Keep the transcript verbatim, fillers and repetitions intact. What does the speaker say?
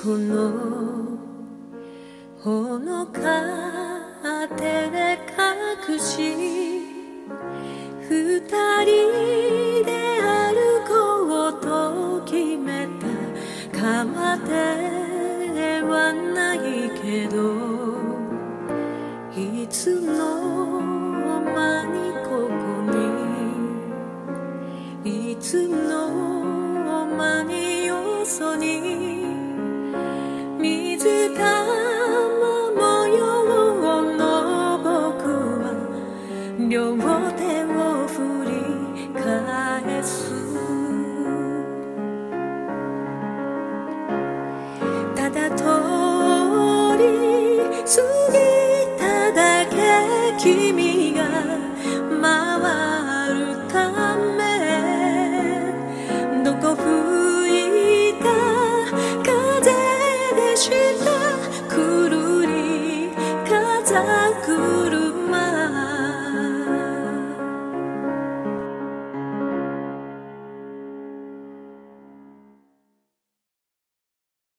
このほのか手で隠し二人で歩こうと決めた川ではないけどいつの間にここにいつの間によそに水玉模様の僕は両手を振り返すただ通り過ぎただけ君